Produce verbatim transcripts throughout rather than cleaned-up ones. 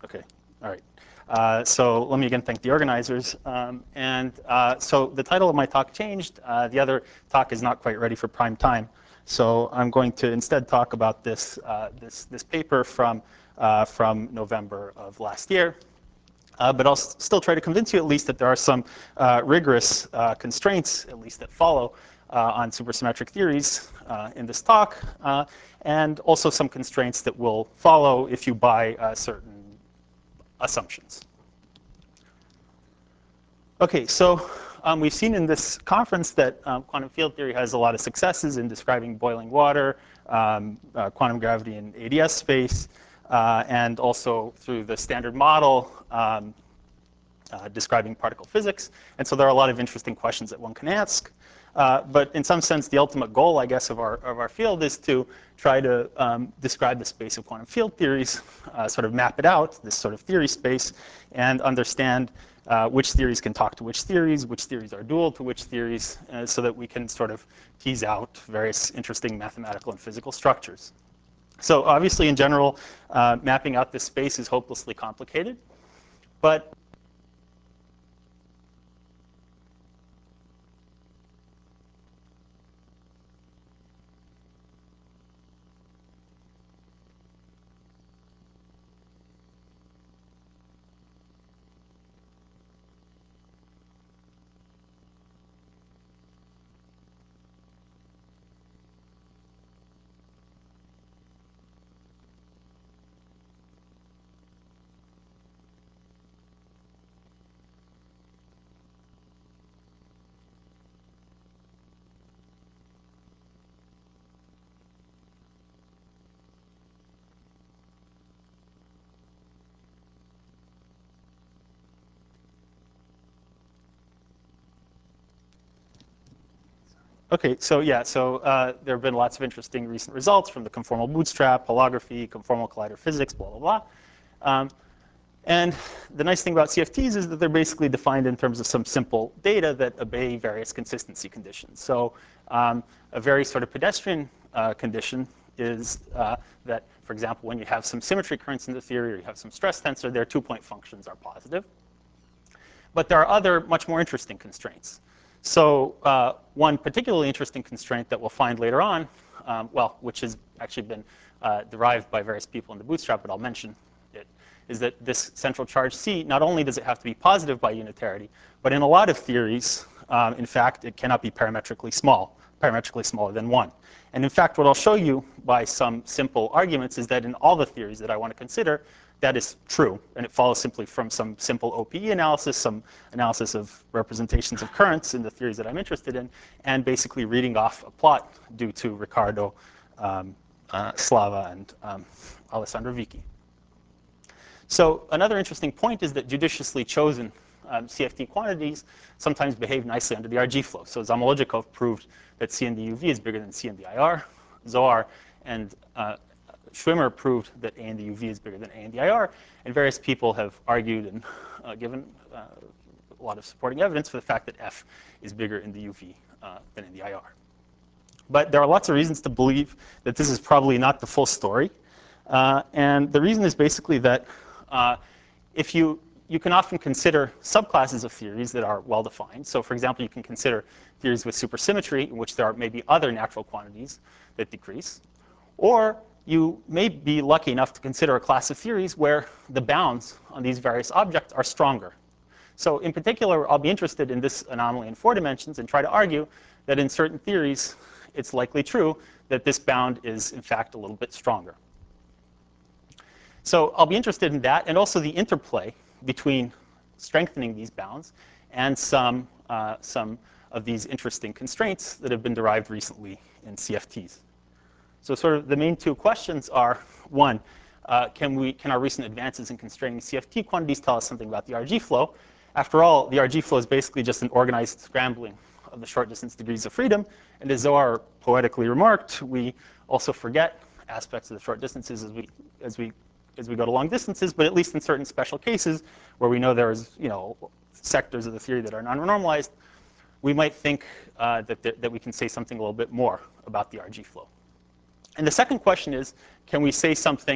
Okay, all right. Uh, so let me again thank the organizers. Um, and uh, so the title of my talk changed. Uh, the other talk is not quite ready for prime time. So I'm going to instead talk about this, uh, this, this paper from, uh, from November of last year. Uh, but I'll s still try to convince you at least that there are some uh, rigorous uh, constraints, at least that follow, uh, on supersymmetric theories uh, in this talk, uh, and also some constraints that will follow if you buy uh, certain assumptions. Okay, so um, we've seen in this conference that um, quantum field theory has a lot of successes in describing boiling water, um, uh, quantum gravity in A D S space, uh, and also through the standard model, um, uh, describing particle physics. And so there are a lot of interesting questions that one can ask. Uh, but in some sense, the ultimate goal, I guess, of our, of our field is to try to um, describe the space of quantum field theories, uh, sort of map it out, this sort of theory space, and understand uh, which theories can talk to which theories, which theories are dual to which theories, uh, so that we can sort of tease out various interesting mathematical and physical structures. So obviously, in general, uh, mapping out this space is hopelessly complicated. But Okay, so yeah, so uh, there have been lots of interesting recent results from the conformal bootstrap, holography, conformal collider physics, blah, blah, blah. Um, and the nice thing about C F Ts is that they're basically defined in terms of some simple data that obey various consistency conditions. So um, a very sort of pedestrian uh, condition is uh, that, for example, when you have some symmetry currents in the theory or you have some stress tensor, their two-point functions are positive. But there are other much more interesting constraints. So uh, one particularly interesting constraint that we'll find later on, um, well, which has actually been uh, derived by various people in the bootstrap, but I'll mention it, is that this central charge C, not only does it have to be positive by unitarity, but in a lot of theories, um, in fact, it cannot be parametrically small, parametrically smaller than one. And in fact, what I'll show you by some simple arguments is that in all the theories that I want to consider, that is true. And it follows simply from some simple O P E analysis, some analysis of representations of currents in the theories that I'm interested in, and basically reading off a plot due to Ricardo, um, uh, Slava, and um, Alessandro Vicky. So another interesting point is that judiciously chosen um, C F T quantities sometimes behave nicely under the R G flow. So Zamolodchikov proved that C in the U V is bigger than C in the I R. Zohar and uh, Schwimmer proved that A in the U V is bigger than A in the I R. And various people have argued and uh, given uh, a lot of supporting evidence for the fact that F is bigger in the U V uh, than in the I R. But there are lots of reasons to believe that this is probably not the full story. Uh, and the reason is basically that uh, if you, you can often consider subclasses of theories that are well-defined. So for example, you can consider theories with supersymmetry in which there are maybe other natural quantities that decrease. Or you may be lucky enough to consider a class of theories where the bounds on these various objects are stronger. So in particular, I'll be interested in this anomaly in four dimensions and try to argue that in certain theories, it's likely true that this bound is, in fact, a little bit stronger. So I'll be interested in that, and also the interplay between strengthening these bounds and some, uh, some of these interesting constraints that have been derived recently in C F Ts. So sort of the main two questions are, one, uh, can, we, can our recent advances in constraining C F T quantities tell us something about the R G flow? After all, the R G flow is basically just an organized scrambling of the short distance degrees of freedom. And as Zohar poetically remarked, we also forget aspects of the short distances as we, as we, as we go to long distances, but at least in certain special cases where we know there's, you know, sectors of the theory that are non-normalized, we might think uh, that, that we can say something a little bit more about the R G flow. And the second question is, can we say something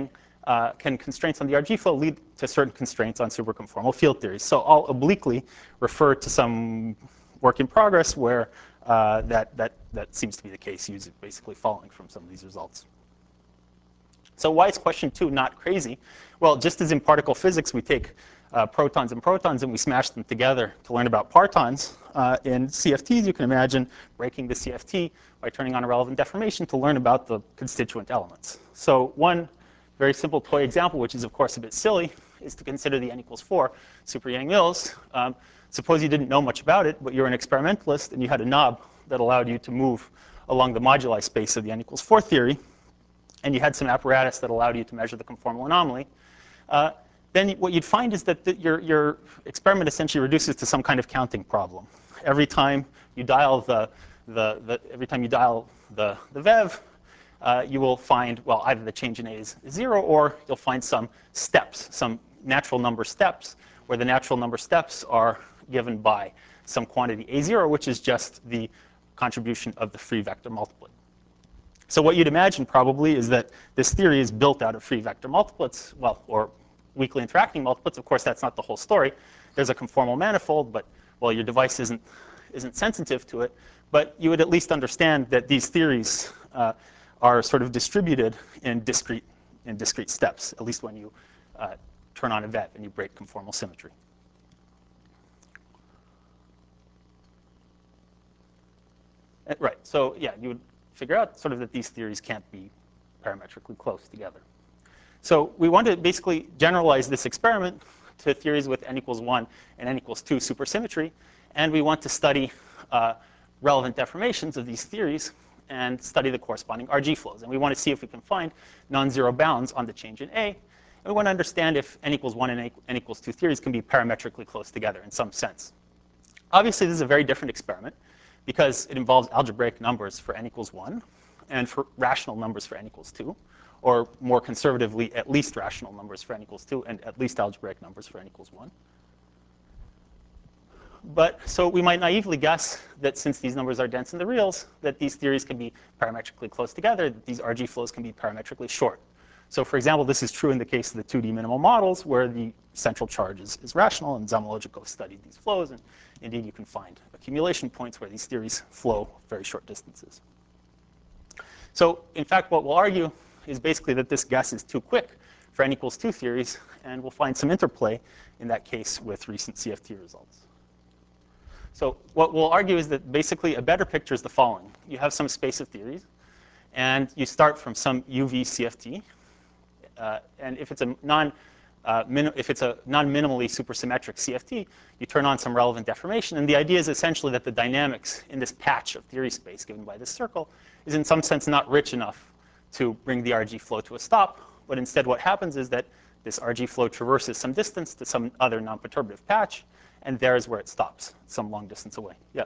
uh, can constraints on the R G flow lead to certain constraints on superconformal field theories? So I'll obliquely refer to some work in progress where uh, that, that, that seems to be the case, using basically following from some of these results. So why is question two not crazy? Well, just as in particle physics, we take uh, protons and protons and we smash them together to learn about partons. Uh, in C F Ts, you can imagine breaking the C F T by turning on a relevant deformation to learn about the constituent elements. So one very simple toy example, which is of course a bit silly, is to consider the n equals four super Yang-Mills. Um, suppose you didn't know much about it, but you're an experimentalist and you had a knob that allowed you to move along the moduli space of the n equals four theory, and you had some apparatus that allowed you to measure the conformal anomaly. Uh, then what you'd find is that the, your, your experiment essentially reduces to some kind of counting problem. Every time you dial the, the, the every time you dial the, the V E V, uh, you will find, well, either the change in A is zero, or you'll find some steps, some natural number steps, where the natural number steps are given by some quantity A zero, which is just the contribution of the free vector multiplet. So what you'd imagine probably is that this theory is built out of free vector multiplets, well, or weakly interacting multiplets. Of course, that's not the whole story. There's a conformal manifold, but, well, your device isn't, isn't sensitive to it. But you would at least understand that these theories uh, are sort of distributed in discrete, in discrete steps, at least when you uh, turn on a V E V and you break conformal symmetry. Uh, right, so yeah, you would figure out sort of that these theories can't be parametrically close together. So we want to basically generalize this experiment to theories with n equals one and n equals two supersymmetry. And we want to study uh, relevant deformations of these theories and study the corresponding R G flows. And we want to see if we can find non-zero bounds on the change in A. And we want to understand if n equals one and n equals two theories can be parametrically close together in some sense. Obviously, this is a very different experiment because it involves algebraic numbers for n equals one and for rational numbers for n equals two. Or more conservatively, at least rational numbers for n equals two, and at least algebraic numbers for n equals one. But so we might naively guess that since these numbers are dense in the reals, that these theories can be parametrically close together, that these R G flows can be parametrically short. So for example, this is true in the case of the two D minimal models, where the central charge is, is rational, and Zamolodchikov studied these flows. And indeed, you can find accumulation points where these theories flow very short distances. So in fact, what we'll argue is basically that this guess is too quick for n equals two theories, and we'll find some interplay in that case with recent C F T results. So what we'll argue is that basically a better picture is the following. You have some space of theories, and you start from some U V C F T. Uh, and if it's a non uh, if it's a non-minimally supersymmetric C F T, you turn on some relevant deformation. And the idea is essentially that the dynamics in this patch of theory space given by this circle is in some sense not rich enough to bring the R G flow to a stop. But instead what happens is that this R G flow traverses some distance to some other non-perturbative patch, and there is where it stops, some long distance away. Yeah?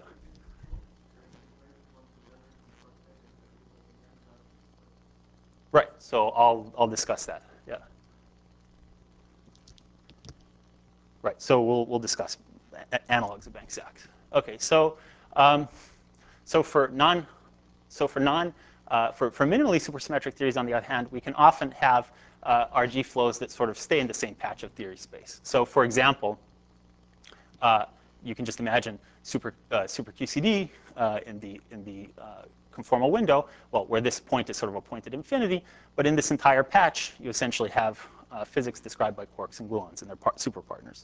Right, so I'll, I'll discuss that. Yeah. Right, so we'll, we'll discuss analogs of Banks-Zaks. OK, so, um, so for non, so for non, uh, for, for minimally supersymmetric theories, on the other hand, we can often have uh, R G flows that sort of stay in the same patch of theory space. So for example, uh, you can just imagine super, uh, super Q C D uh, in the, in the uh, conformal window, well, where this point is sort of a point at infinity. But in this entire patch, you essentially have uh, physics described by quarks and gluons and their par super partners.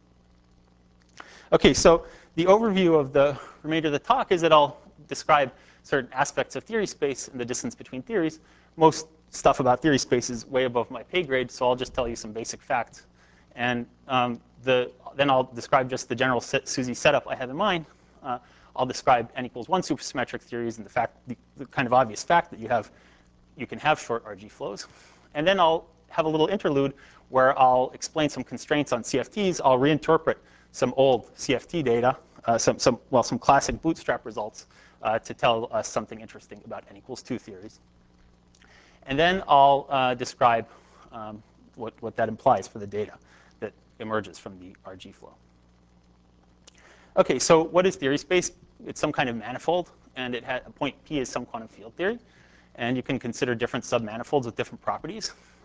OK, so the overview of the remainder of the talk is that I'll describe certain aspects of theory space and the distance between theories. Most stuff about theory space is way above my pay grade, so I'll just tell you some basic facts. And um, the, then I'll describe just the general SUSY setup I have in mind. Uh, I'll describe n equals one supersymmetric theories and the fact, the, the kind of obvious fact that you have, you can have short R G flows. And then I'll have a little interlude where I'll explain some constraints on C F Ts. I'll reinterpret some old C F T data, uh, some, some, well, some classic bootstrap results uh, to tell us something interesting about n equals two theories. And then I'll uh, describe um, what, what that implies for the data that emerges from the R G flow. OK, so what is theory space? It's some kind of manifold, and it had, a point P is some quantum field theory. And you can consider different submanifolds with different properties.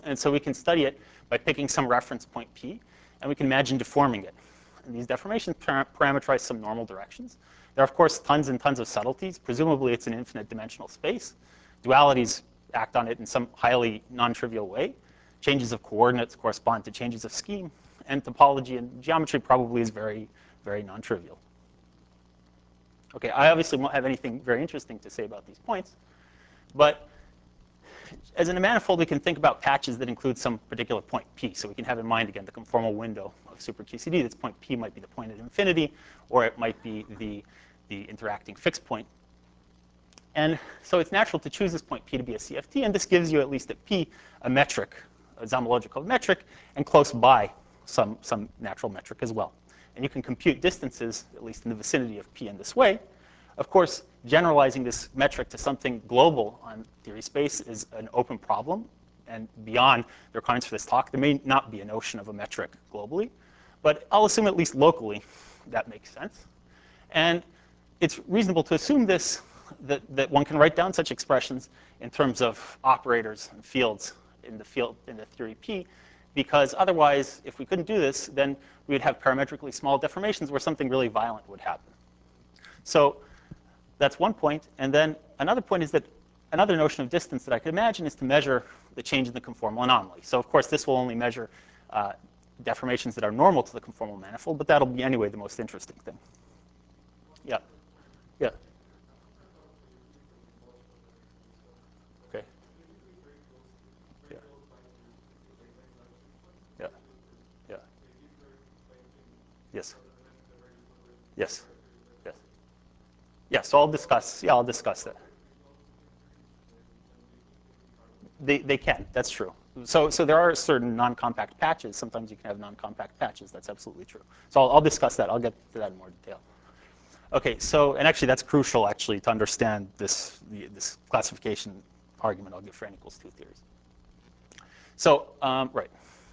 And so we can study it by picking some reference point P, and we can imagine deforming it. And these deformations par parameterize some normal directions. There are, of course, tons and tons of subtleties. Presumably, it's an infinite dimensional space. Dualities act on it in some highly non-trivial way. Changes of coordinates correspond to changes of scheme. And topology and geometry probably is very, very non-trivial. OK, I obviously won't have anything very interesting to say about these points. But as in a manifold, we can think about patches that include some particular point P. So we can have in mind, again, the conformal window of super Q C D. This point P might be the point at infinity, or it might be the, the interacting fixed point. And so it's natural to choose this point P to be a C F T. And this gives you, at least at P, a metric, a homological metric, and close by some, some natural metric as well. And you can compute distances, at least in the vicinity of P in this way. Of course, generalizing this metric to something global on theory space is an open problem. And beyond the requirements for this talk, there may not be a notion of a metric globally. But I'll assume at least locally that makes sense. And it's reasonable to assume this, that, that one can write down such expressions in terms of operators and fields in the field in the theory P. Because otherwise, if we couldn't do this, then we would have parametrically small deformations where something really violent would happen. So that's one point. And then another point is that another notion of distance that I could imagine is to measure the change in the conformal anomaly. So of course, this will only measure uh, deformations that are normal to the conformal manifold. But that'll be anyway the most interesting thing. Yeah. Yeah. OK. Yeah. Yeah. Yeah. Yes. Yes. Yes. Yeah. So I'll discuss. Yeah, I'll discuss that. They, they can. That's true. So, so there are certain non-compact patches. Sometimes you can have non-compact patches. That's absolutely true. So I'll, I'll discuss that. I'll get to that in more detail. OK, so, and actually, that's crucial, actually, to understand this, this classification argument I'll give for n equals two theories. So, um, right.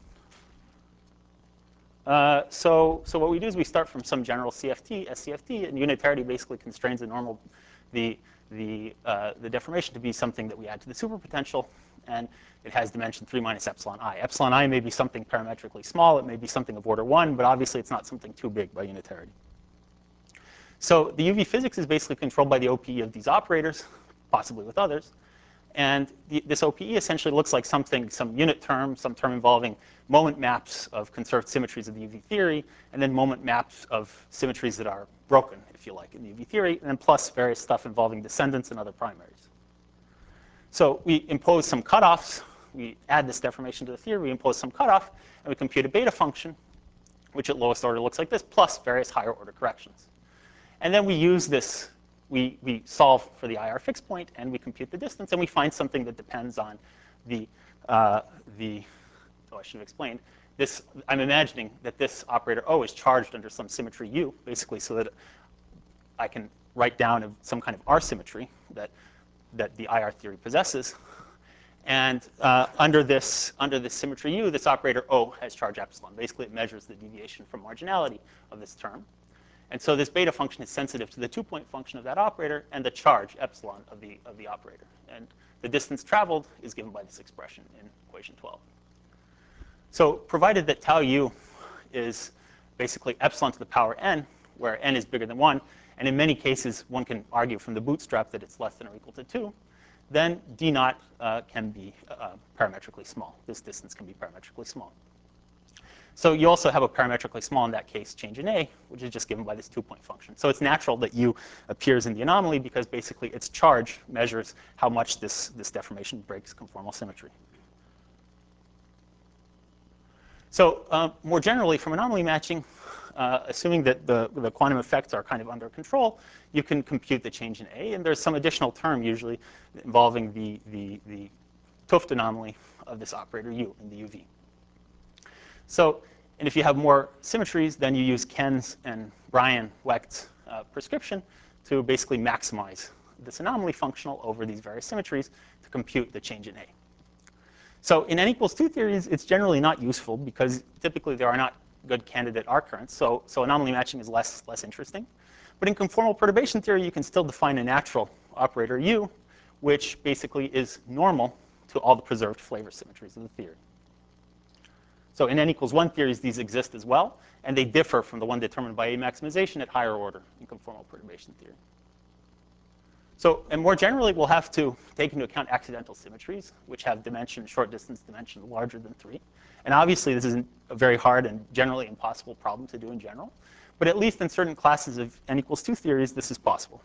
Uh, so, so what we do is we start from some general C F T, S C F T, and unitarity basically constrains the normal, the, the, uh, the deformation to be something that we add to the superpotential. And it has dimension three minus epsilon I. Epsilon I may be something parametrically small. It may be something of order one. But obviously, it's not something too big by unitarity. So the U V physics is basically controlled by the O P E of these operators, possibly with others. And the, this O P E essentially looks like something, some unit term, some term involving moment maps of conserved symmetries of the U V theory, and then moment maps of symmetries that are broken, if you like, in the U V theory, and then plus various stuff involving descendants and other primaries. So we impose some cutoffs. We add this deformation to the theory. We impose some cutoff, and we compute a beta function, which at lowest order looks like this, plus various higher order corrections. And then we use this. We, we solve for the I R fixed point, and we compute the distance, and we find something that depends on the, uh, the oh, I should have explained. This, I'm imagining that this operator O is charged under some symmetry U, basically so that I can write down some kind of R symmetry that, that the I R theory possesses. And uh, under, this, under this symmetry U, this operator O has charge epsilon. Basically, it measures the deviation from marginality of this term. And so this beta function is sensitive to the two-point function of that operator and the charge epsilon of the, of the operator. And the distance traveled is given by this expression in equation twelve. So provided that tau u is basically epsilon to the power n, where n is bigger than one, and in many cases, one can argue from the bootstrap that it's less than or equal to two, then d naught uh, can be uh, parametrically small. This distance can be parametrically small. So you also have a parametrically small, in that case, change in A, which is just given by this two-point function. So it's natural that U appears in the anomaly because basically its charge measures how much this, this deformation breaks conformal symmetry. So um, more generally, from anomaly matching, uh, assuming that the, the quantum effects are kind of under control, you can compute the change in A. And there's some additional term, usually, involving the, the, the 't Hooft anomaly of this operator U in the U V. So, and if you have more symmetries, then you use Ken's and Bryan-Wecht's uh, prescription to basically maximize this anomaly functional over these various symmetries to compute the change in A. So in n equals two theories, it's generally not useful because typically there are not good candidate R currents. So, so anomaly matching is less, less interesting. But in conformal perturbation theory, you can still define a natural operator U, which basically is normal to all the preserved flavor symmetries of the theory. So in n equals one theories, these exist as well, and they differ from the one determined by A maximization at higher order in conformal perturbation theory. So, and more generally, we'll have to take into account accidental symmetries, which have dimension, short distance dimension larger than three. And obviously, this isn't a very hard and generally impossible problem to do in general. But at least in certain classes of n equals two theories, this is possible.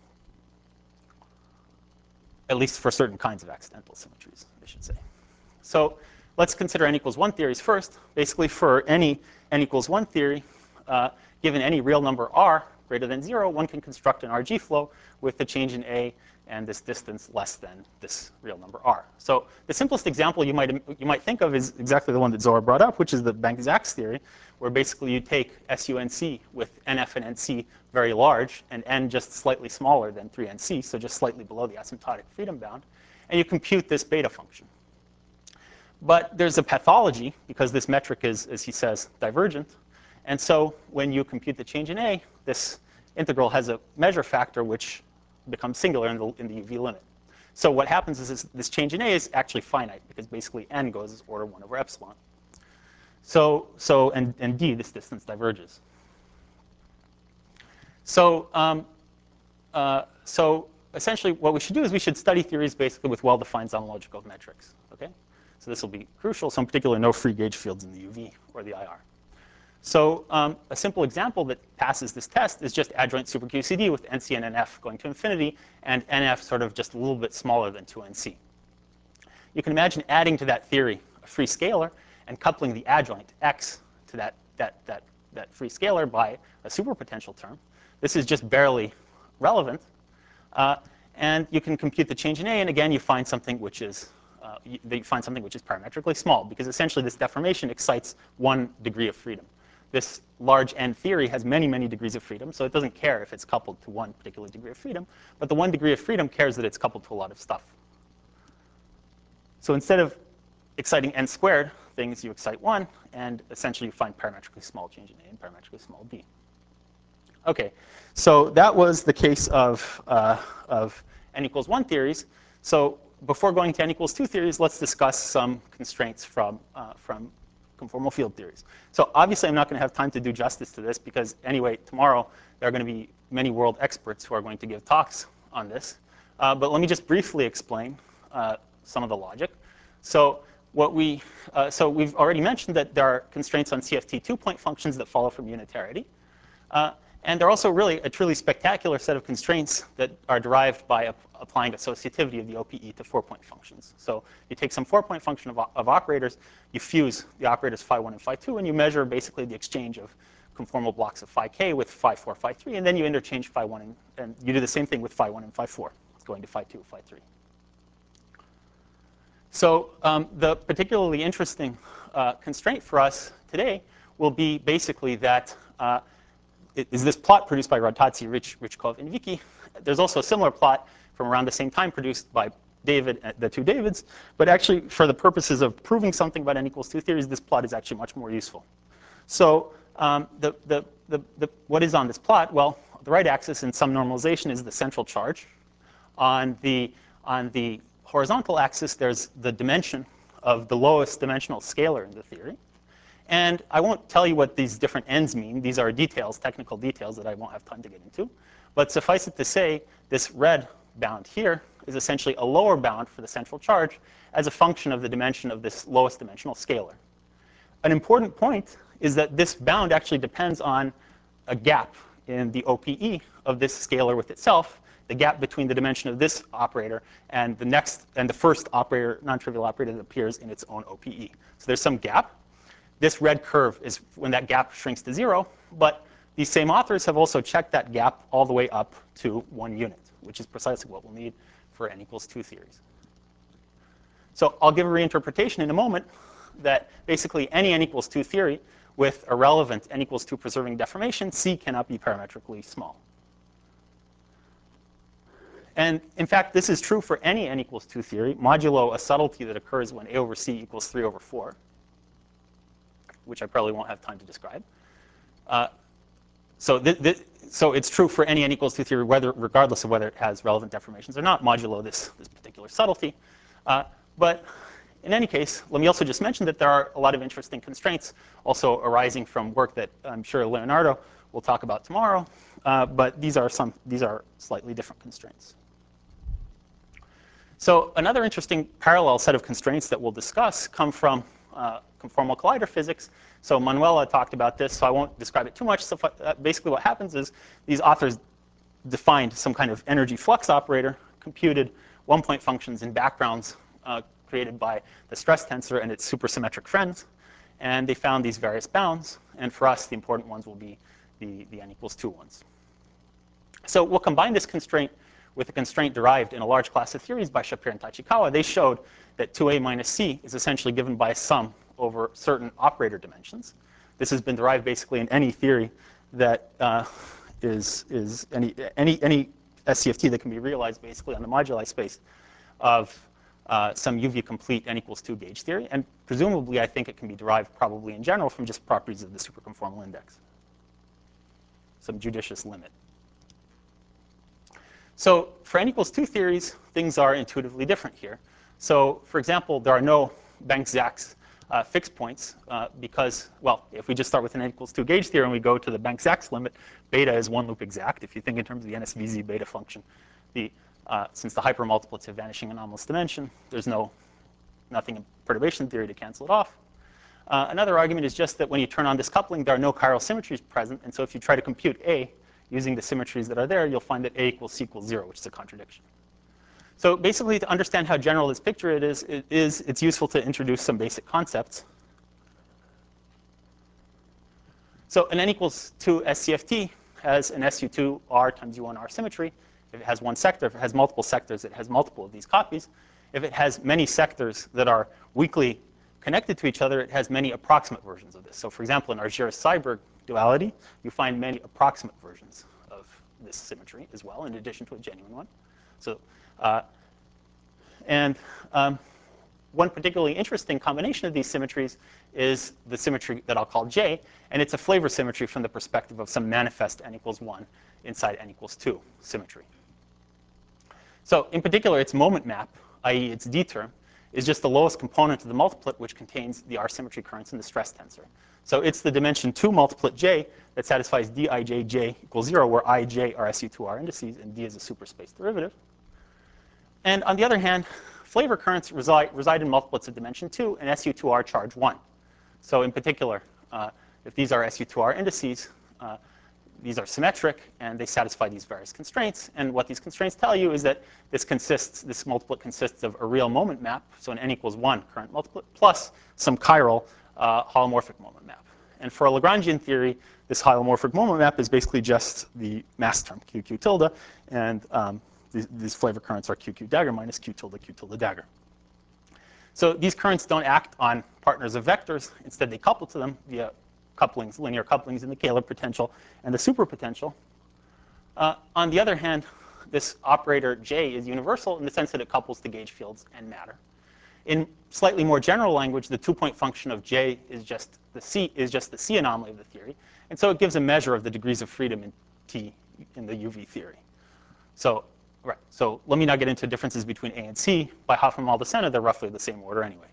At least for certain kinds of accidental symmetries, I should say. So let's consider n equals one theories first. Basically, for any n equals one theory, uh, given any real number r greater than zero, one can construct an R G flow with the change in A and this distance less than this real number r. So the simplest example you might, you might think of is exactly the one that Zohar brought up, which is the Bank-Zaks theory, where basically you take S U N C with N F and N C very large and N just slightly smaller than three N C, so just slightly below the asymptotic freedom bound, and you compute this beta function. But there's a pathology, because this metric is, as he says, divergent. And so when you compute the change in A, this integral has a measure factor which becomes singular in the, in the U V limit. So what happens is this, this change in A is actually finite, because basically n goes as order one over epsilon. So, so and, and d, this distance diverges. So, um, uh, so essentially what we should do is we should study theories basically with well-defined zonological metrics. Okay? So this will be crucial. So in particular, no free gauge fields in the U V or the I R. So um, a simple example that passes this test is just adjoint super Q C D with N C and N F going to infinity, and N F sort of just a little bit smaller than two N C. You can imagine adding to that theory a free scalar and coupling the adjoint x to that, that, that, that free scalar by a superpotential term. This is just barely relevant. Uh, and you can compute the change in A, and again, you find something which is uh, you, you find something which is parametrically small, because essentially this deformation excites one degree of freedom. This large N theory has many, many degrees of freedom, so it doesn't care if it's coupled to one particular degree of freedom. But the one degree of freedom cares that it's coupled to a lot of stuff. So instead of exciting n squared things, you excite one, and essentially you find parametrically small change in A and parametrically small B. OK, so that was the case of, uh, of n equals one theories. So before going to n equals two theories, let's discuss some constraints from, uh, from conformal field theories. So obviously, I'm not going to have time to do justice to this, because anyway, tomorrow there are going to be many world experts who are going to give talks on this. Uh, but let me just briefly explain uh, some of the logic. So what we, uh, so we've already mentioned that there are constraints on C F T two-point functions that follow from unitarity. Uh, and there are also really a truly spectacular set of constraints that are derived by ap applying associativity of the O P E to four-point functions. So you take some four-point function of, of operators, you fuse the operators phi one and phi two, and you measure basically the exchange of conformal blocks of phi k with phi four, phi three, and then you interchange phi one, and, and you do the same thing with phi one and phi four, going to phi two, phi three. So um, the particularly interesting uh, constraint for us today will be basically that uh, is this plot produced by Rautazzi, Rich, Richkov, and Vicky. There's also a similar plot from around the same time produced by David, the two Davids. But actually, for the purposes of proving something about n equals two theories, this plot is actually much more useful. So um, the, the, the, the, what is on this plot? Well, the right axis in some normalization is the central charge. On the, on the horizontal axis, there's the dimension of the lowest dimensional scalar in the theory. And I won't tell you what these different ends mean. These are details, technical details that I won't have time to get into. But suffice it to say, this red bound here is essentially a lower bound for the central charge as a function of the dimension of this lowest dimensional scalar. An important point is that this bound actually depends on a gap in the O P E of this scalar with itself, the gap between the dimension of this operator and the next and the first operator, non-trivial operator that appears in its own O P E. So there's some gap. This red curve is when that gap shrinks to zero. But these same authors have also checked that gap all the way up to one unit, which is precisely what we'll need for n equals two theories. So I'll give a reinterpretation in a moment that basically any n equals two theory with a relevant n equals two preserving deformation, C cannot be parametrically small. And in fact, this is true for any n equals two theory, modulo a subtlety that occurs when A over C equals three over four. Which I probably won't have time to describe. Uh, so, th th so it's true for any n equals two theory, whether, regardless of whether it has relevant deformations or not, modulo this, this particular subtlety. Uh, But in any case, let me also just mention that there are a lot of interesting constraints also arising from work that I'm sure Leonardo will talk about tomorrow. Uh, but these are some these are slightly different constraints. So another interesting parallel set of constraints that we'll discuss come from uh, conformal collider physics. So Manuela talked about this, so I won't describe it too much. So uh, basically what happens is these authors defined some kind of energy flux operator, computed one-point functions in backgrounds uh, created by the stress tensor and its supersymmetric friends. And they found these various bounds. And for us, the important ones will be the, the n equals two ones. So we'll combine this constraint with a constraint derived in a large class of theories by Shapir and Tachikawa. They showed that two a minus c is essentially given by a sum over certain operator dimensions. This has been derived basically in any theory that uh, is, is any, any, any S C F T that can be realized basically on the moduli space of uh, some U V complete n equals two gauge theory. And presumably, I think it can be derived probably in general from just properties of the superconformal index, some judicious limit. So for n equals two theories, things are intuitively different here. So for example, there are no Banks-Zaks uh, fixed points uh, because, well, if we just start with an n equals two gauge theory and we go to the Banks-Zaks limit, beta is one loop exact. If you think in terms of the N S V Z beta function, the, uh, since the hypermultiplets have vanishing anomalous dimension, there's no nothing in perturbation theory to cancel it off. Uh, another argument is just that when you turn on this coupling, there are no chiral symmetries present. And so if you try to compute A using the symmetries that are there, you'll find that A equals C equals zero, which is a contradiction. So basically, to understand how general this picture it is, it is, it's useful to introduce some basic concepts. So an n equals two S C F T has an S U two R times U one R symmetry. If it has one sector, if it has multiple sectors, it has multiple of these copies. If it has many sectors that are weakly connected to each other, it has many approximate versions of this. So for example, in Argyris-Seiberg duality, you find many approximate versions of this symmetry as well, in addition to a genuine one. So, uh, and um, one particularly interesting combination of these symmetries is the symmetry that I'll call J, and it's a flavor symmetry from the perspective of some manifest n equals one inside n equals two symmetry. So in particular, its moment map, that is its D term, is just the lowest component of the multiplet, which contains the R symmetry currents in the stress tensor. So it's the dimension two multiplet J that satisfies Dijj equals zero, where I, J are S U two R indices, and D is a superspace derivative. And on the other hand, flavor currents reside, reside in multiplets of dimension two and S U two R charge one. So in particular, uh, if these are S U two R indices, uh, these are symmetric, and they satisfy these various constraints. And what these constraints tell you is that this consists, this multiplet consists of a real moment map, so an n equals one current multiplet, plus some chiral uh, holomorphic moment map. And for a Lagrangian theory, this holomorphic moment map is basically just the mass term, Q Q tilde, and um, these, these flavor currents are Q Q dagger minus Q tilde Q tilde dagger. So these currents don't act on partners of vectors. Instead, they couple to them via couplings, linear couplings in the Kähler potential and the superpotential. Uh, on the other hand, this operator J is universal in the sense that it couples to gauge fields and matter. In slightly more general language, the two-point function of J is just the C is just the C anomaly of the theory, and so it gives a measure of the degrees of freedom in T in the U V theory. So, right. So let me not get into differences between A and C. By Hoffmann-Maldacena, they're roughly the same order anyway.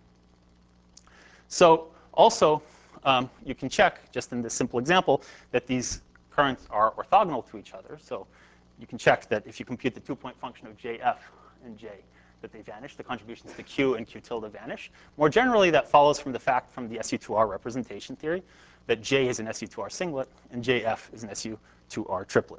So also, um, you can check, just in this simple example, that these currents are orthogonal to each other. So you can check that if you compute the two-point function of J F and J, that they vanish. The contributions to Q and Q tilde vanish. More generally, that follows from the fact from the S U two R representation theory that J is an S U two R singlet and J F is an S U two R triplet.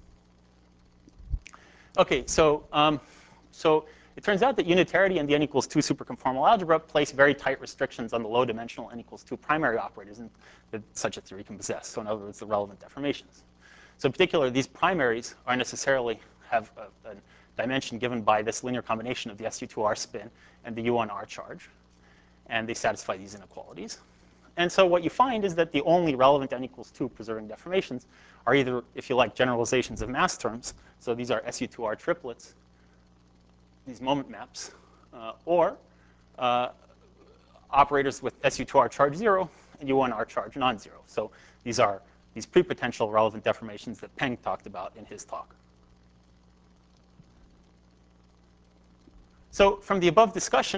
OK, so, um, so it turns out that unitarity and the n equals two superconformal algebra place very tight restrictions on the low dimensional n equals two primary operators that such a theory can possess. So in other words, the relevant deformations. So in particular, these primaries are necessarily have a, a dimension given by this linear combination of the S U two R spin and the U one R charge. And they satisfy these inequalities. And so what you find is that the only relevant n equals two preserving deformations are either, if you like, generalizations of mass terms. So these are S U two R triplets, these moment maps, uh, or uh, operators with S U two R charge zero and U one R charge non-zero. So these are these pre-potential relevant deformations that Peng talked about in his talk. So from the above discussion,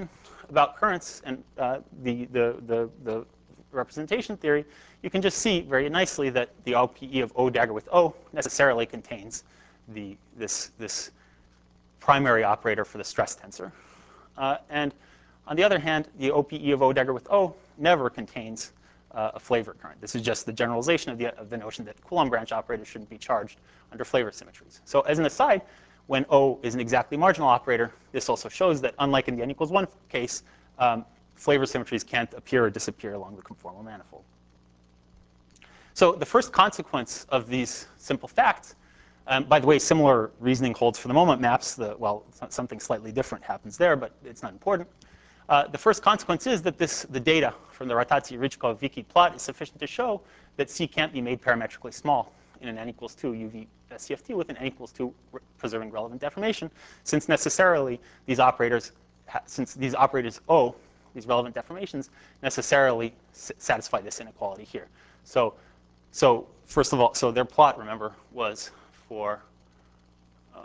about currents and uh, the, the, the, the representation theory, you can just see very nicely that the O P E of O dagger with O necessarily contains the, this, this primary operator for the stress tensor. Uh, and on the other hand, the O P E of O dagger with O never contains uh, a flavor current. This is just the generalization of the, of the notion that Coulomb branch operators shouldn't be charged under flavor symmetries. So as an aside, when O is an exactly marginal operator, this also shows that unlike in the n equals one case, um, flavor symmetries can't appear or disappear along the conformal manifold. So the first consequence of these simple facts, um, by the way, similar reasoning holds for the moment maps. The, well, something slightly different happens there, but it's not important. Uh, the first consequence is that this, the data from the Ratajczak-Ryczko-Vicky plot is sufficient to show that C can't be made parametrically small in an n equals two U V C F T with an n equals two preserving relevant deformation, since necessarily these operators, since these operators O, these relevant deformations, necessarily satisfy this inequality here. So, so first of all, so their plot, remember, was for uh,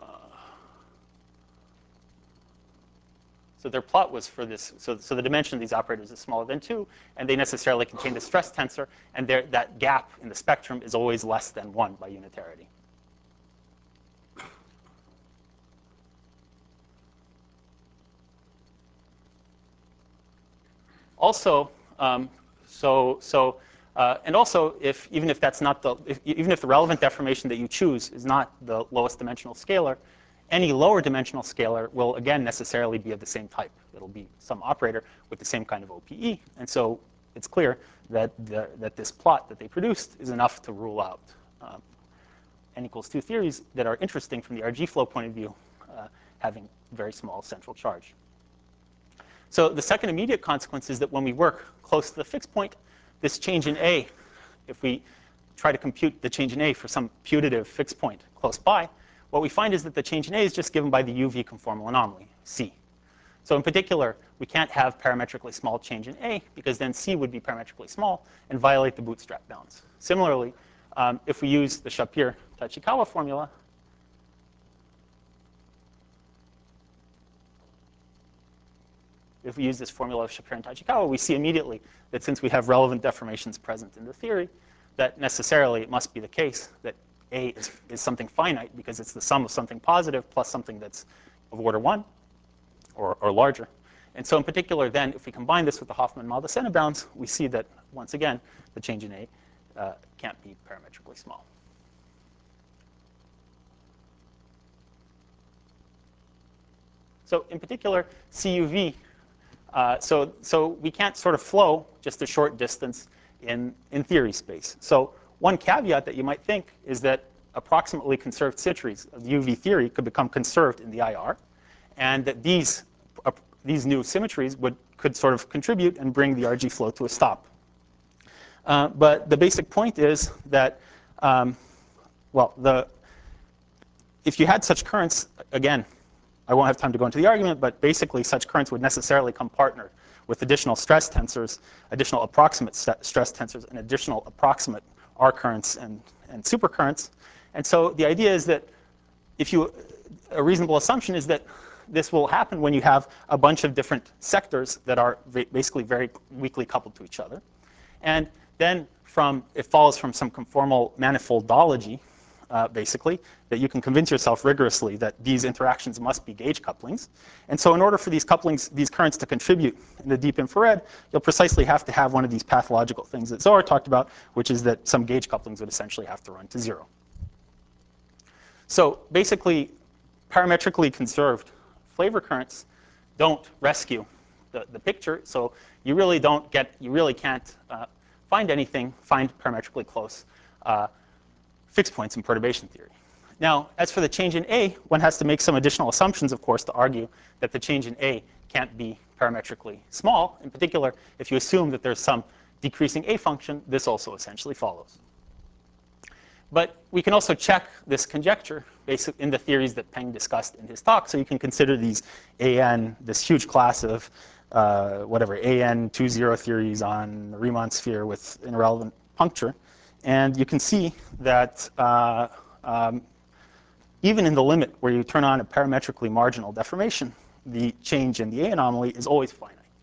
so their plot was for this. So, so the dimension of these operators is smaller than two, and they necessarily contain the stress tensor, and there, that gap in the spectrum is always less than one by unitarity. Also, um, so so uh, and also, if even if that's not the if, even if the relevant deformation that you choose is not the lowest dimensional scalar, any lower dimensional scalar will again necessarily be of the same type. It'll be some operator with the same kind of O P E, and so it's clear that the, that this plot that they produced is enough to rule out um, n equals two theories that are interesting from the R G flow point of view, uh, having very small central charge. So the second immediate consequence is that when we work close to the fixed point, this change in A, if we try to compute the change in A for some putative fixed point close by, what we find is that the change in A is just given by the U V conformal anomaly, C. So in particular, we can't have parametrically small change in A, because then C would be parametrically small and violate the bootstrap bounds. Similarly, um, if we use the Shapir-Tachikawa formula, if we use this formula of Shapir and Tachikawa, we see immediately that since we have relevant deformations present in the theory, that necessarily it must be the case that A is, is something finite because it's the sum of something positive plus something that's of order one or, or larger. And so in particular, then, if we combine this with the Hoffman-Maldacena bounds, we see that, once again, the change in A uh, can't be parametrically small. So in particular, C U V, uh, so, so we can't sort of flow just a short distance in, in theory space. So one caveat that you might think is that approximately conserved symmetries of the U V theory could become conserved in the I R, and that these, uh, these new symmetries would, could sort of contribute and bring the R G flow to a stop. Uh, but the basic point is that, um, well, the, if you had such currents, again, I won't have time to go into the argument, but basically such currents would necessarily come partnered with additional stress tensors, additional approximate st stress tensors, and additional approximate R currents and, and supercurrents. And so the idea is that if you, a reasonable assumption is that this will happen when you have a bunch of different sectors that are basically very weakly coupled to each other. And then from, it follows from some conformal manifoldology, Uh, basically, that you can convince yourself rigorously that these interactions must be gauge couplings. And so in order for these couplings, these currents to contribute in the deep infrared, you'll precisely have to have one of these pathological things that Zohar talked about, which is that some gauge couplings would essentially have to run to zero. So basically, parametrically conserved flavor currents don't rescue the, the picture. So you really don't get, you really can't uh, find anything, find parametrically close uh, fixed points in perturbation theory. Now, as for the change in A, one has to make some additional assumptions, of course, to argue that the change in A can't be parametrically small. In particular, if you assume that there's some decreasing A function, this also essentially follows. But we can also check this conjecture based in the theories that Peng discussed in his talk. So you can consider these A N, this huge class of uh, whatever, A N two zero theories on the Riemann sphere with an irrelevant puncture. And you can see that uh, um, even in the limit where you turn on a parametrically marginal deformation, the change in the A anomaly is always finite.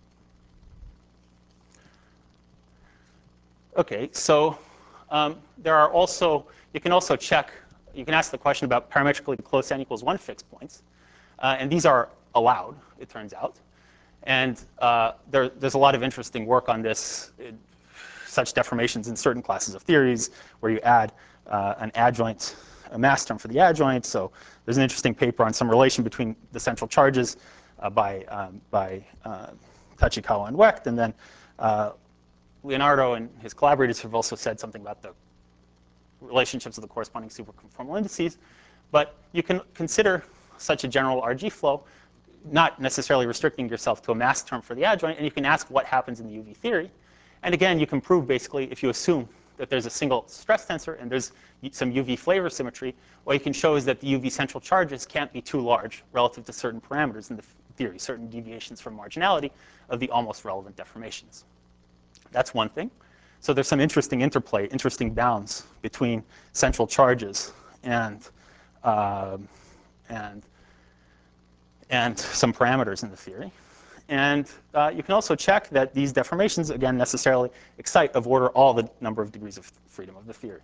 Okay, so um, there are also, you can also check, you can ask the question about parametrically close n equals one fixed points. Uh, and these are allowed, it turns out. And uh, there, there's a lot of interesting work on this, it, such deformations in certain classes of theories where you add uh, an adjoint, a mass term for the adjoint. So there's an interesting paper on some relation between the central charges uh, by, um, by uh, Tachikawa and Wecht. And then uh, Leonardo and his collaborators have also said something about the relationships of the corresponding superconformal indices. But you can consider such a general R G flow, not necessarily restricting yourself to a mass term for the adjoint, and you can ask what happens in the U V theory. And again, you can prove basically if you assume that there's a single stress tensor and there's some U V flavor symmetry, what you can show is that the U V central charges can't be too large relative to certain parameters in the theory, certain deviations from marginality of the almost relevant deformations. That's one thing. So there's some interesting interplay, interesting bounds between central charges and, uh, and, and some parameters in the theory. And uh, you can also check that these deformations, again, necessarily excite of order all the number of degrees of freedom of the theory.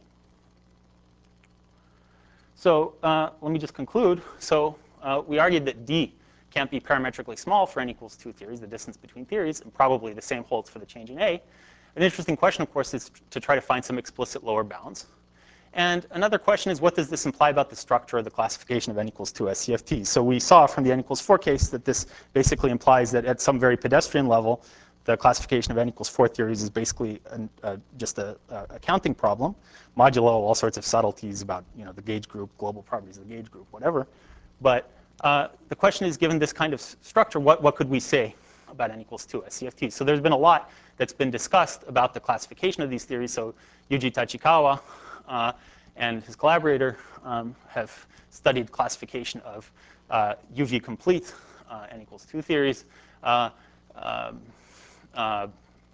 So uh, let me just conclude. So uh, we argued that D can't be parametrically small for n equals two theories, the distance between theories, and probably the same holds for the change in A. An interesting question, of course, is to try to find some explicit lower bounds. And another question is, what does this imply about the structure of the classification of n equals two as C F Ts? So we saw from the n equals four case that this basically implies that at some very pedestrian level, the classification of n equals four theories is basically an, uh, just a, a counting problem, modulo all sorts of subtleties about, you know, the gauge group, global properties of the gauge group, whatever. But uh, the question is, given this kind of structure, what, what could we say about n equals two as C F Ts? So there's been a lot that's been discussed about the classification of these theories. So Yuji Tachikawa uh, and his collaborator um, have studied classification of uh, U V complete uh, n equals two theories. Uh, um, uh,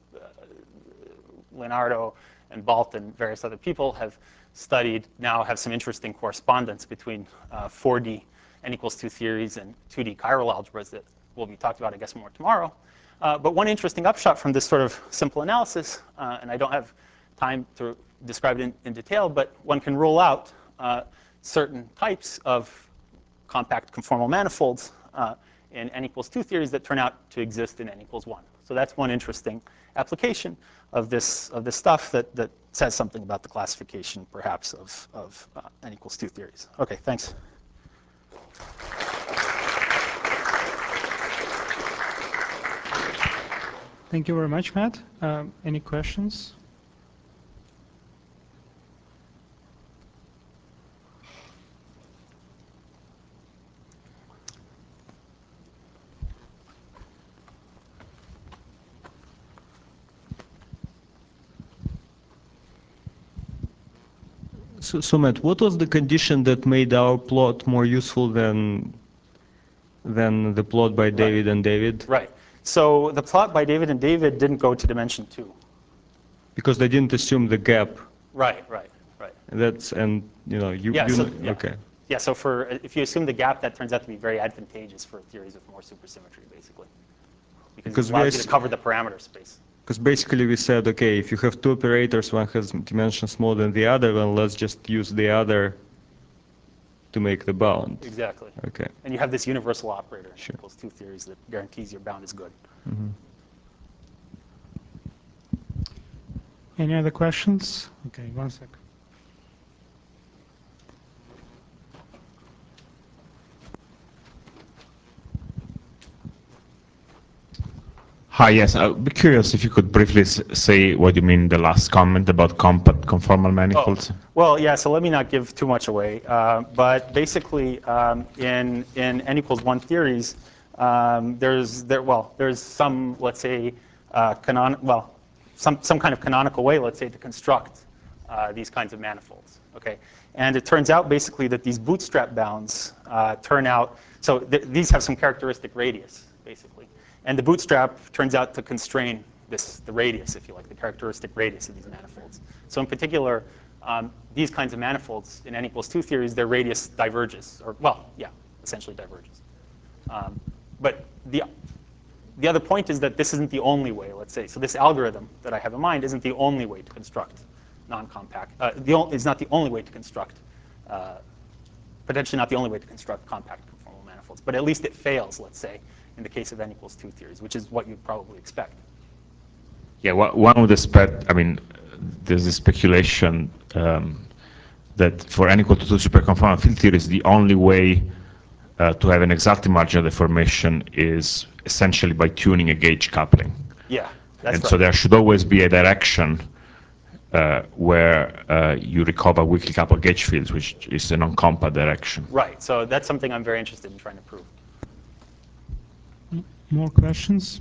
Leonardo and Balt and various other people have studied, now have some interesting correspondence between uh, four D n equals two theories and two D chiral algebras that will be talked about, I guess, more tomorrow. Uh, but one interesting upshot from this sort of simple analysis, uh, and I don't have time to describe it in, in detail, but one can rule out uh, certain types of compact conformal manifolds uh, in n equals two theories that turn out to exist in n equals one. So that's one interesting application of this, of this stuff that, that says something about the classification, perhaps, of, of uh, n equals two theories. OK, thanks. Thank you very much, Matt. Um, any questions? So, so Matt, what was the condition that made our plot more useful than than the plot by David Right. and David? Right. So the plot by David and David didn't go to dimension two. Because they didn't assume the gap. Right, right, right. That's, and you know, you, Yeah, you so, know, yeah. okay. Yeah, so for, if you assume the gap, that turns out to be very advantageous for theories with more supersymmetry, basically. Because, Because it allows we you to cover the parameter space. Because basically we said, okay, if you have two operators, one has dimensions more than the other, then let's just use the other to make the bound. Exactly. Okay. And you have this universal operator in Sure. equals two theories that guarantees your bound is good. Mm-hmm. Any other questions? OK, one sec. Hi, yes. I'd be curious if you could briefly s say what you mean the last comment about compact conformal manifolds. Oh, well, yeah, so let me not give too much away. Uh, but basically, um, in, in n equals one theories, um, there's, there, well, there's some, let's say, uh, canon well, some, some kind of canonical way, let's say, to construct uh, these kinds of manifolds. Okay? And it turns out, basically, that these bootstrap bounds uh, turn out, so th these have some characteristic radius, basically. And the bootstrap turns out to constrain this, the radius, if you like, the characteristic radius of these manifolds. So in particular, um, these kinds of manifolds in n equals two theories, their radius diverges, or well, yeah, essentially diverges. Um, but the the other point is that this isn't the only way, let's say. So this algorithm that I have in mind isn't the only way to construct non-compact. Uh, the o is not the only way to construct, uh, potentially not the only way to construct compact conformal manifolds. But at least it fails, let's say, in the case of n equals two theories, which is what you'd probably expect. Yeah, one of the spec, I mean, there's a speculation um, that for n equal to two superconformal field theories, the only way uh, to have an exact marginal deformation is essentially by tuning a gauge coupling. Yeah, that's and right. so there should always be a direction uh, where uh, you recover weakly coupled gauge fields, which is a non-compact direction. Right. So that's something I'm very interested in trying to prove. More questions?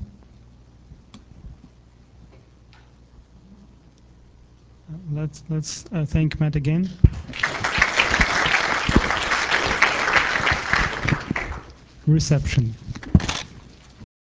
Uh, Let's let's uh, thank Matt again. Reception.